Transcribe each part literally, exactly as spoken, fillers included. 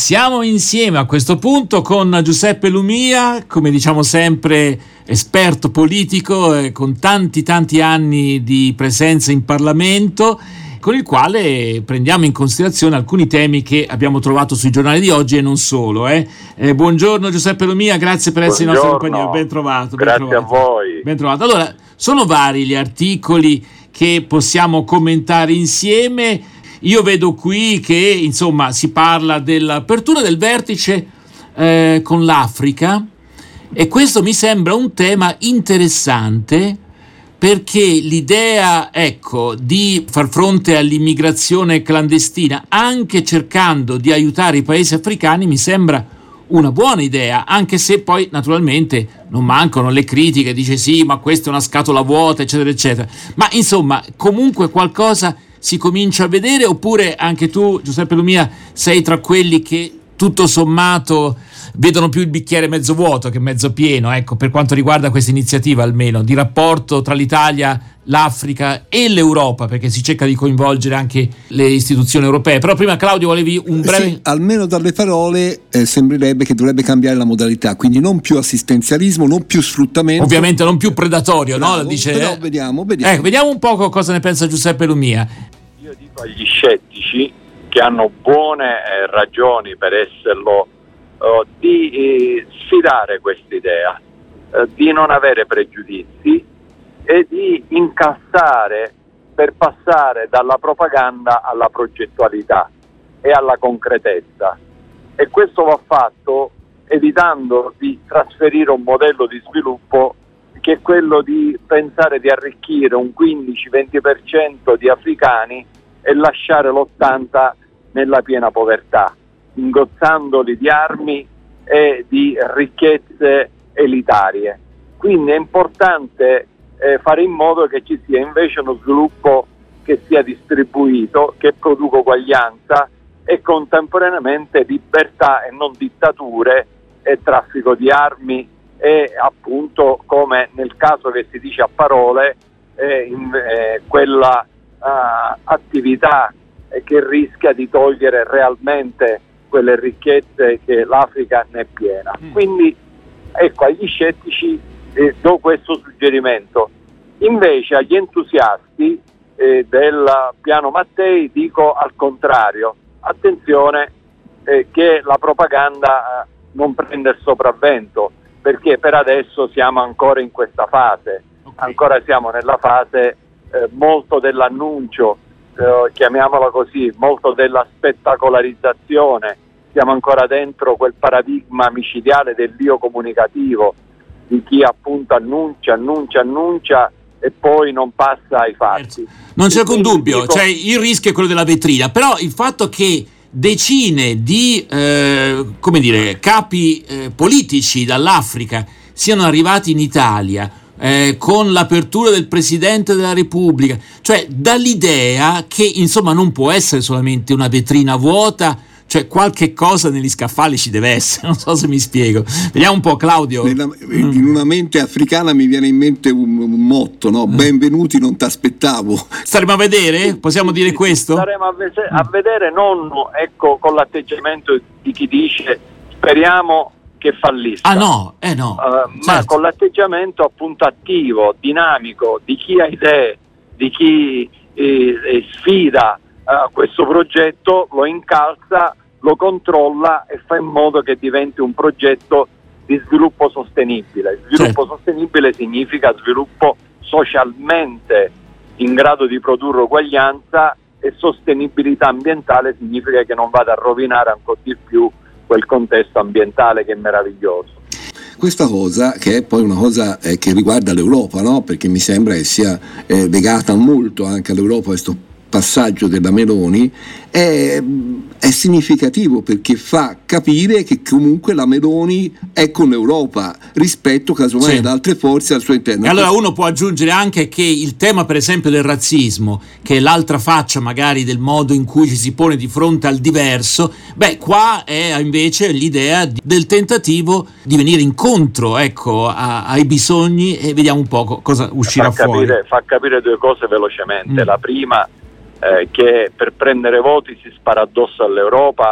Siamo insieme a questo punto con Giuseppe Lumia, come diciamo sempre esperto politico, eh, con tanti tanti anni di presenza in Parlamento, con il quale prendiamo in considerazione alcuni temi che abbiamo trovato sui giornali di oggi e non solo. Eh. Eh, buongiorno Giuseppe Lumia, grazie per essere in nostra compagnia, ben trovato. Ben grazie trovato. a voi. Ben trovato. Allora, sono vari gli articoli che possiamo commentare insieme. Io vedo qui che insomma si parla dell'apertura del vertice eh, con l'Africa, e questo mi sembra un tema interessante, perché l'idea, ecco, di far fronte all'immigrazione clandestina anche cercando di aiutare i paesi africani mi sembra una buona idea, anche se poi naturalmente non mancano le critiche, dice sì ma questa è una scatola vuota eccetera eccetera, ma insomma comunque qualcosa si comincia a vedere. Oppure anche tu, Giuseppe Lumia, sei tra quelli che tutto sommato vedono più il bicchiere mezzo vuoto che mezzo pieno, ecco, per quanto riguarda questa iniziativa almeno di rapporto tra l'Italia, l'Africa e l'Europa, perché si cerca di coinvolgere anche le istituzioni europee. Però prima, Claudio, volevi un breve... Sì, almeno dalle parole eh, sembrerebbe che dovrebbe cambiare la modalità, quindi non più assistenzialismo, non più sfruttamento, ovviamente non più predatorio. Bravo, no? Dice, però eh... vediamo, vediamo. Ecco, vediamo un po' cosa ne pensa Giuseppe Lumia. Io dico agli scettici, che hanno buone eh, ragioni per esserlo, uh, di eh, sfidare quest'idea, uh, di non avere pregiudizi e di incassare per passare dalla propaganda alla progettualità e alla concretezza. E questo va fatto evitando di trasferire un modello di sviluppo che è quello di pensare di arricchire un quindici venti per cento di africani e lasciare l'ottanta per cento nella piena povertà, ingozzandoli di armi e di ricchezze elitarie. Quindi è importante eh, fare in modo che ci sia invece uno sviluppo che sia distribuito, che produca uguaglianza e contemporaneamente libertà e non dittature e traffico di armi e appunto, come nel caso che si dice a parole, eh, in, eh, quella uh, attività che rischia di togliere realmente quelle ricchezze che l'Africa ne è piena. Mm. Quindi ecco, agli scettici eh, do questo suggerimento. Invece agli entusiasti eh, del piano Mattei dico al contrario: attenzione eh, che la propaganda eh, non prenda il sopravvento, perché per adesso siamo ancora in questa fase, okay. Ancora siamo nella fase eh, molto dell'annuncio, Uh, chiamiamola così, molto della spettacolarizzazione. Siamo ancora dentro quel paradigma micidiale dell'io comunicativo, di chi appunto annuncia, annuncia, annuncia e poi non passa ai fatti. Non c'è alcun dubbio, dico... cioè il rischio è quello della vetrina, però il fatto che decine di eh, come dire, capi eh, politici dall'Africa siano arrivati in Italia Eh, con l'apertura del Presidente della Repubblica, cioè dà l'idea che insomma non può essere solamente una vetrina vuota, cioè qualche cosa negli scaffali ci deve essere, non so se mi spiego. Vediamo un po', Claudio. Nella, in una mente africana mi viene in mente un, un motto, no? Benvenuti, non t'aspettavo. Staremo a vedere? Possiamo dire questo? Staremo a, ve- a vedere, non ecco con l'atteggiamento di chi dice speriamo che fallisca. Ah no, eh no. Uh, certo. Ma con l'atteggiamento appunto attivo, dinamico, di chi ha idee, di chi eh, eh, sfida uh, questo progetto, lo incalza, lo controlla e fa in modo che diventi un progetto di sviluppo sostenibile. Sviluppo certo. sostenibile significa sviluppo socialmente in grado di produrre uguaglianza, e sostenibilità ambientale significa che non vada a rovinare ancora di più quel contesto ambientale che è meraviglioso. Questa cosa, che è poi una cosa eh, che riguarda l'Europa, no? Perché mi sembra che sia eh, legata molto anche all'Europa questo passaggio della Meloni, è, è significativo perché fa capire che comunque la Meloni è con l'Europa rispetto casomai sì. ad altre forze al suo interno. E allora uno può aggiungere anche che il tema per esempio del razzismo, che è l'altra faccia magari del modo in cui ci si pone di fronte al diverso, beh qua è invece l'idea di, del tentativo di venire incontro ecco a, ai bisogni, e vediamo un po' cosa uscirà fa fuori. Capire, fa capire due cose velocemente. Mm. La prima, Eh, che per prendere voti si spara addosso all'Europa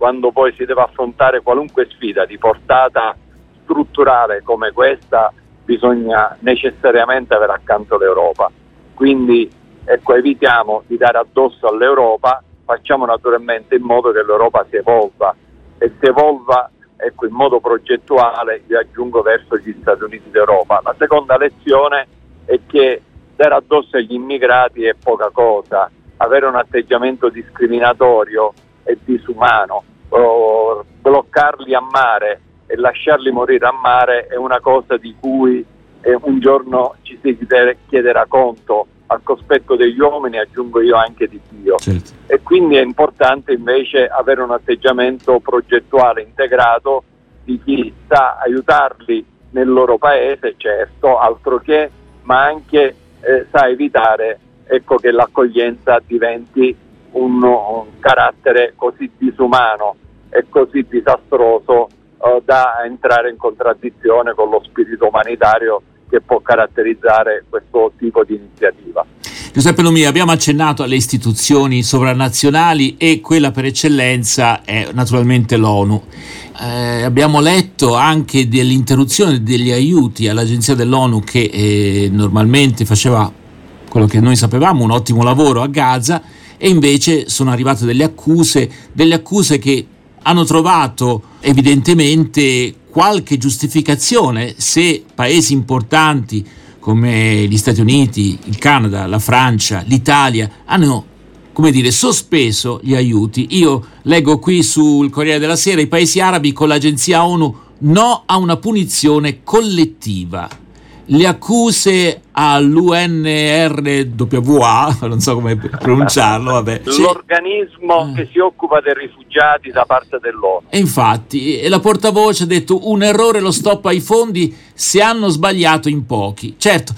quando poi si deve affrontare qualunque sfida di portata strutturale come questa, bisogna necessariamente avere accanto l'Europa. Quindi ecco, evitiamo di dare addosso all'Europa, facciamo naturalmente in modo che l'Europa si evolva e si evolva ecco, in modo progettuale, vi aggiungo, verso gli Stati Uniti d'Europa. La seconda lezione è che dare addosso agli immigrati è poca cosa, avere un atteggiamento discriminatorio è disumano, o bloccarli a mare e lasciarli morire a mare è una cosa di cui eh, un giorno ci si chiederà conto al cospetto degli uomini, aggiungo io anche di Dio. Certo. E quindi è importante invece avere un atteggiamento progettuale integrato di chi sa aiutarli nel loro paese, certo, altro che, ma anche eh, sa evitare ecco, che l'accoglienza diventi un, un carattere così disumano e così disastroso eh, da entrare in contraddizione con lo spirito umanitario che può caratterizzare questo tipo di iniziativa. Giuseppe Lumia, abbiamo accennato alle istituzioni sovranazionali e quella per eccellenza è naturalmente l'ONU. Eh, abbiamo letto anche dell'interruzione degli aiuti all'agenzia dell'ONU che eh, normalmente faceva quello che noi sapevamo, un ottimo lavoro a Gaza, e invece sono arrivate delle accuse, delle accuse che hanno trovato evidentemente qualche giustificazione se paesi importanti come gli Stati Uniti, il Canada, la Francia, l'Italia hanno, come dire, sospeso gli aiuti. Io leggo qui sul Corriere della Sera: i paesi arabi con l'agenzia ONU no a una punizione collettiva. Le accuse all'U N R W A, non so come pronunciarlo, vabbè. L'organismo sì. che si occupa dei rifugiati da parte dell'ONU. E infatti, e la portavoce ha detto: un errore lo stop ai fondi se hanno sbagliato in pochi. Certo,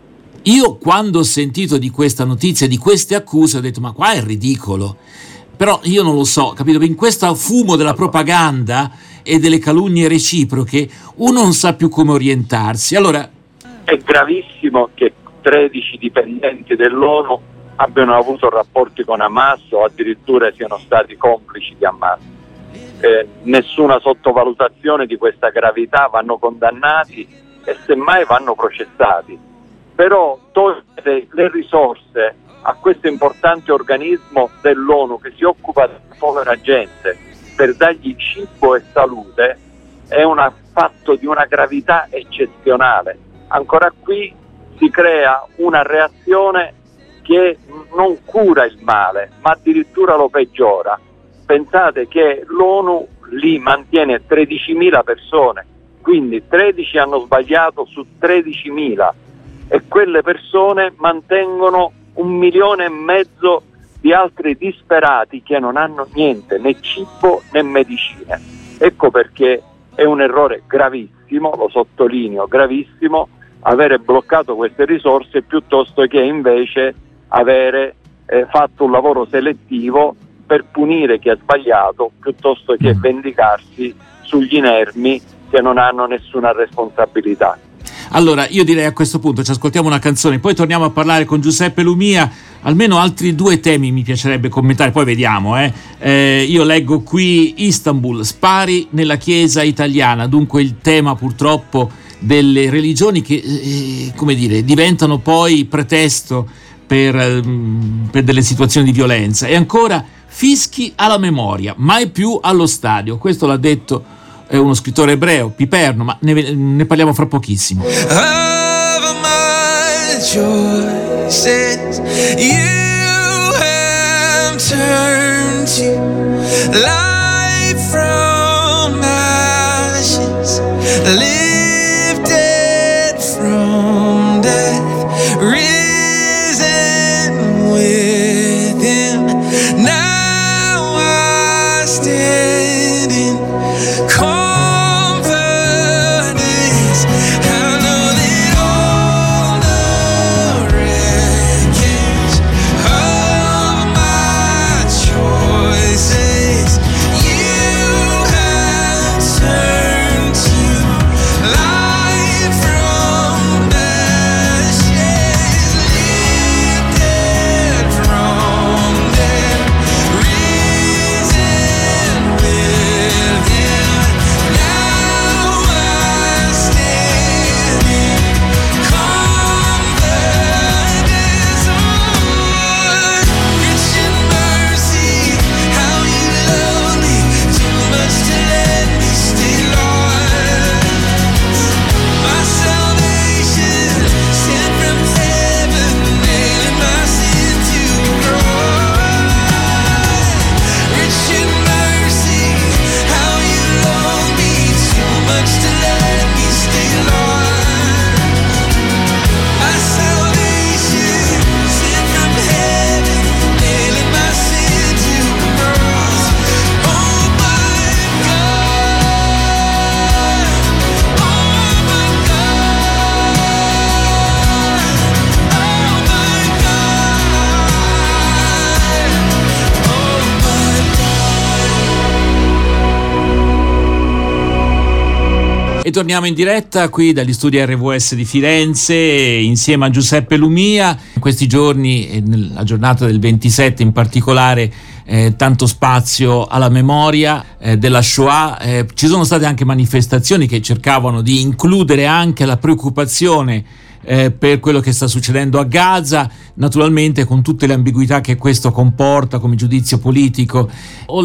io quando ho sentito di questa notizia, di queste accuse, ho detto: ma qua è ridicolo. Però io non lo so, capito? In questo fumo della propaganda e delle calunnie reciproche uno non sa più come orientarsi. Allora, è gravissimo che tredici dipendenti dell'ONU abbiano avuto rapporti con Hamas o addirittura siano stati complici di Hamas. Eh, nessuna sottovalutazione di questa gravità, vanno condannati e semmai vanno processati. Però togliere le risorse a questo importante organismo dell'ONU che si occupa della povera gente per dargli cibo e salute è un fatto di una gravità eccezionale. Ancora qui si crea una reazione che non cura il male, ma addirittura lo peggiora. Pensate che l'ONU lì mantiene tredicimila persone, quindi tredici hanno sbagliato su tredicimila, e quelle persone mantengono un milione e mezzo di altri disperati che non hanno niente, né cibo né medicine. Ecco perché è un errore gravissimo, lo sottolineo, gravissimo, avere bloccato queste risorse piuttosto che invece avere eh, fatto un lavoro selettivo per punire chi ha sbagliato piuttosto che vendicarsi sugli inermi che non hanno nessuna responsabilità. Allora io direi a questo punto ci ascoltiamo una canzone, poi torniamo a parlare con Giuseppe Lumia. Almeno altri due temi mi piacerebbe commentare, poi vediamo. Eh. Eh, io leggo qui Istanbul, spari nella chiesa italiana, dunque il tema purtroppo delle religioni che eh, come dire, diventano poi pretesto per, per delle situazioni di violenza. E ancora fischi alla memoria, mai più allo stadio. Questo l'ha detto eh, uno scrittore ebreo, Piperno, ma ne, ne parliamo fra pochissimo. E torniamo in diretta qui dagli studi R V S di Firenze insieme a Giuseppe Lumia. In questi giorni, nella giornata del ventisette in particolare, eh, tanto spazio alla memoria eh, della Shoah. Eh, ci sono state anche manifestazioni che cercavano di includere anche la preoccupazione Eh, per quello che sta succedendo a Gaza, naturalmente con tutte le ambiguità che questo comporta come giudizio politico. Ho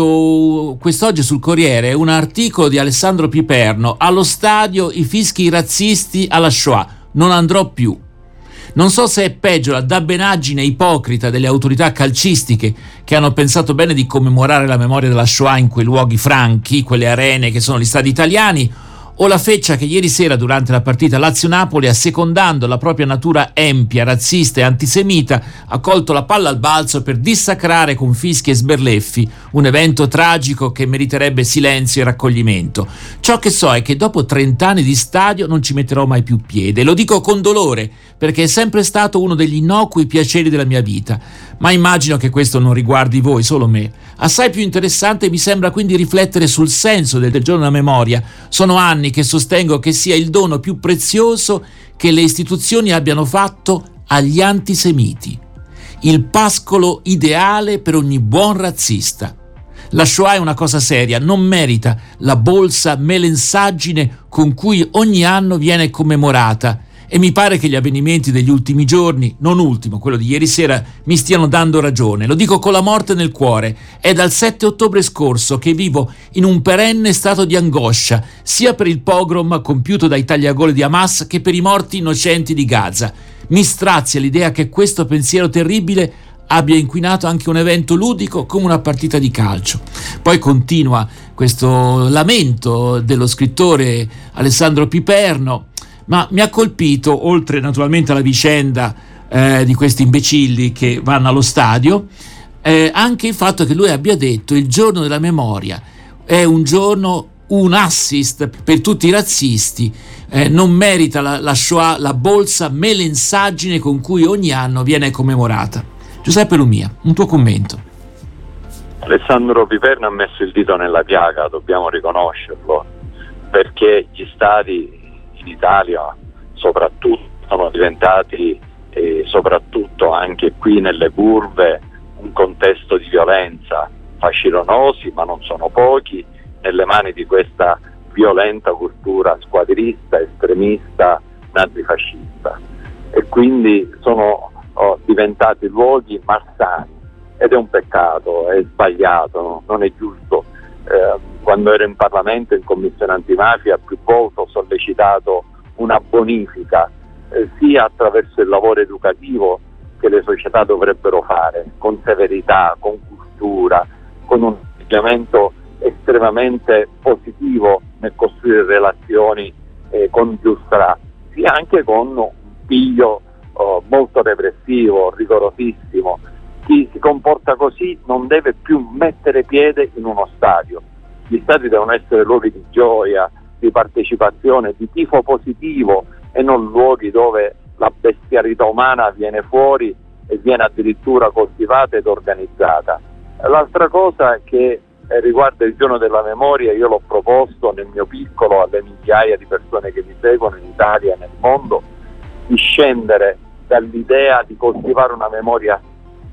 letto quest'oggi sul Corriere un articolo di Alessandro Piperno: allo stadio i fischi razzisti alla Shoah, non andrò più. Non so se è peggio la dabbenaggine ipocrita delle autorità calcistiche che hanno pensato bene di commemorare la memoria della Shoah in quei luoghi franchi, quelle arene che sono gli stadi italiani, o la feccia che ieri sera durante la partita Lazio-Napoli, assecondando la propria natura empia, razzista e antisemita, ha colto la palla al balzo per dissacrare con fischi e sberleffi un evento tragico che meriterebbe silenzio e raccoglimento. Ciò che so è che dopo trent'anni di stadio non ci metterò mai più piede. Lo dico con dolore, perché è sempre stato uno degli innocui piaceri della mia vita. Ma immagino che questo non riguardi voi, solo me. Assai più interessante mi sembra quindi riflettere sul senso del, del giorno della memoria. Sono anni che sostengo che sia il dono più prezioso che le istituzioni abbiano fatto agli antisemiti, il pascolo ideale per ogni buon razzista. La Shoah è una cosa seria, non merita la bolsa melensaggine con cui ogni anno viene commemorata, e mi pare che gli avvenimenti degli ultimi giorni, non ultimo quello di ieri sera, mi stiano dando ragione. Lo dico con la morte nel cuore. È dal sette ottobre scorso che vivo in un perenne stato di angoscia, sia per il pogrom compiuto dai tagliagole di Hamas che per i morti innocenti di Gaza. Mi strazia l'idea che questo pensiero terribile abbia inquinato anche un evento ludico come una partita di calcio. Poi continua questo lamento dello scrittore Alessandro Piperno. Ma mi ha colpito, oltre naturalmente alla vicenda eh, di questi imbecilli che vanno allo stadio, eh, anche il fatto che lui abbia detto: il giorno della memoria è un giorno, un assist per tutti i razzisti, eh, non merita la, la Shoah la bolsa melensaggine con cui ogni anno viene commemorata. Giuseppe Lumia, un tuo commento. Alessandro Piperno ha messo il dito nella piaga, dobbiamo riconoscerlo, perché gli stadi in Italia soprattutto sono diventati eh, soprattutto anche qui nelle curve un contesto di violenza, facilonosi ma non sono pochi, nelle mani di questa violenta cultura squadrista, estremista, nazifascista, e quindi sono oh, diventati luoghi malsani, ed è un peccato, è sbagliato, no? Non è giusto. Eh, quando ero in Parlamento, in Commissione Antimafia, più volte ho sollecitato una bonifica eh, sia attraverso il lavoro educativo che le società dovrebbero fare, con severità, con cultura, con un atteggiamento estremamente positivo nel costruire relazioni eh, con più strati, sia anche con un piglio oh, molto repressivo, rigorosissimo. Chi si comporta così non deve più mettere piede in uno stadio. Gli stadi devono essere luoghi di gioia, di partecipazione, di tifo positivo, e non luoghi dove la bestialità umana viene fuori e viene addirittura coltivata ed organizzata. L'altra cosa che riguarda il giorno della memoria, io l'ho proposto nel mio piccolo alle migliaia di persone che mi seguono in Italia e nel mondo, di scendere dall'idea di coltivare una memoria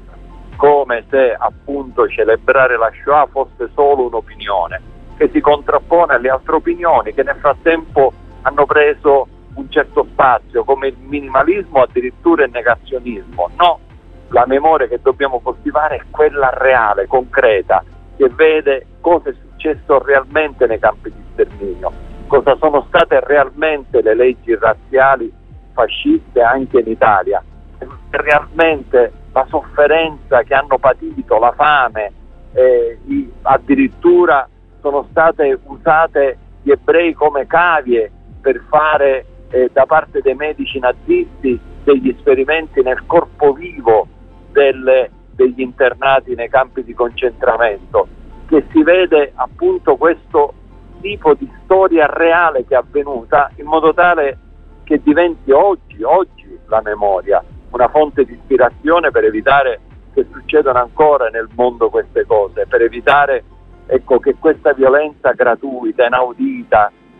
come se appunto celebrare la Shoah fosse solo un'opinione che si contrappone alle altre opinioni che nel frattempo hanno preso un certo spazio, come il minimalismo, addirittura il negazionismo. No, la memoria che dobbiamo coltivare è quella reale, concreta, che vede cosa è successo realmente nei campi di sterminio, cosa sono state realmente le leggi razziali fasciste anche in Italia, realmente la sofferenza che hanno patito, la fame, eh, i, addirittura sono state usate gli ebrei come cavie per fare eh, da parte dei medici nazisti degli esperimenti nel corpo vivo delle, degli internati nei campi di concentramento, che si vede appunto questo tipo di storia reale che è avvenuta, in modo tale che diventi oggi, oggi la memoria una fonte di ispirazione per evitare che succedano ancora nel mondo queste cose, per evitare ecco, che questa violenza gratuita, inaudita,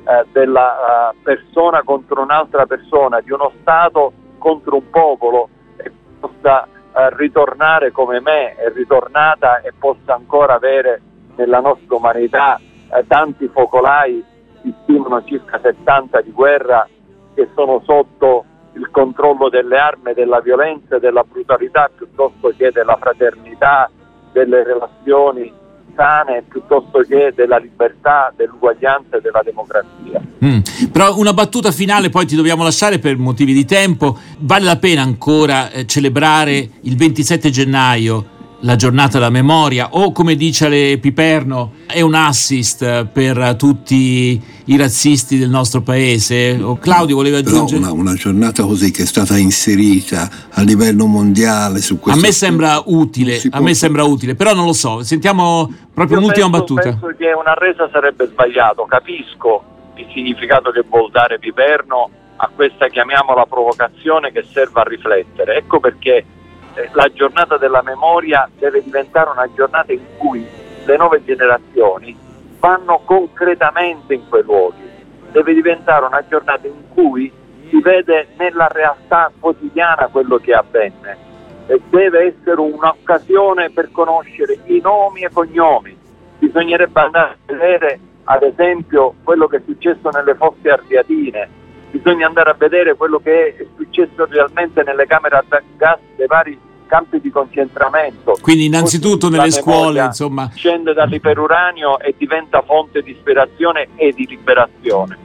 eh, della uh, persona contro un'altra persona, di uno Stato contro un popolo, e possa uh, ritornare come me è ritornata e possa ancora avere nella nostra umanità uh, tanti focolai, si stimano circa settanta di guerra, che sono sotto il controllo delle armi, della violenza e della brutalità, piuttosto che della fraternità, delle relazioni sane, piuttosto che della libertà, dell'uguaglianza e della democrazia. Mm. Però una battuta finale, poi ti dobbiamo lasciare per motivi di tempo. Vale la pena ancora eh, celebrare il ventisette gennaio la giornata della memoria, o come dice Ale Piperno è un assist per tutti i razzisti del nostro paese? O Claudio voleva aggiungere? Però una, una giornata così, che è stata inserita a livello mondiale su questo, a me sembra utile, a me sembra utile, però non lo so, sentiamo proprio Io un'ultima penso, battuta. Penso che una resa sarebbe sbagliato, capisco il significato che vuol dare Piperno a questa, chiamiamola, provocazione che serve a riflettere. Ecco perché la giornata della memoria deve diventare una giornata in cui le nuove generazioni vanno concretamente in quei luoghi, deve diventare una giornata in cui si vede nella realtà quotidiana quello che avvenne, e deve essere un'occasione per conoscere i nomi e cognomi. Bisognerebbe andare a vedere ad esempio quello che è successo nelle fosse ardeatine, bisogna andare a vedere quello che è successo realmente nelle camere a gas dei vari campi di concentramento. Quindi innanzitutto nelle scuole, insomma, scende dall'iperuranio e diventa fonte di ispirazione e di liberazione.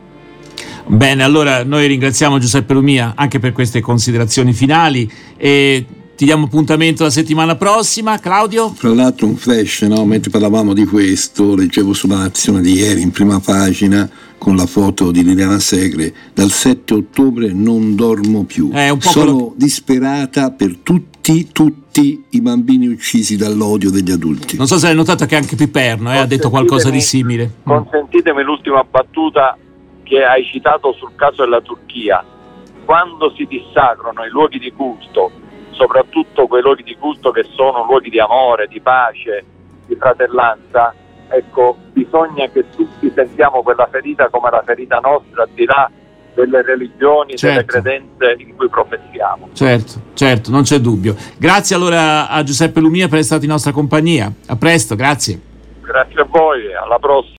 Bene, allora noi ringraziamo Giuseppe Lumia anche per queste considerazioni finali e ti diamo appuntamento la settimana prossima. Claudio? Tra l'altro un flash, no? Mentre parlavamo di questo, leggevo sulla Nazione di ieri in prima pagina con la foto di Liliana Segre: dal sette ottobre non dormo più, eh, un po' sono quello... disperata per tutti, tutti i bambini uccisi dall'odio degli adulti. Non so se hai notato che anche Piperno eh, ha detto qualcosa di simile. Consentitemi l'ultima battuta che hai citato sul caso della Turchia. Quando si dissacrano i luoghi di culto, soprattutto quei luoghi di culto che sono luoghi di amore, di pace, di fratellanza, ecco, bisogna che tutti sentiamo quella ferita come la ferita nostra, al di là delle religioni, certo, delle credenze in cui professiamo. Certo, certo, non c'è dubbio. Grazie allora a Giuseppe Lumia per essere stato in nostra compagnia. A presto, grazie. Grazie a voi, alla prossima.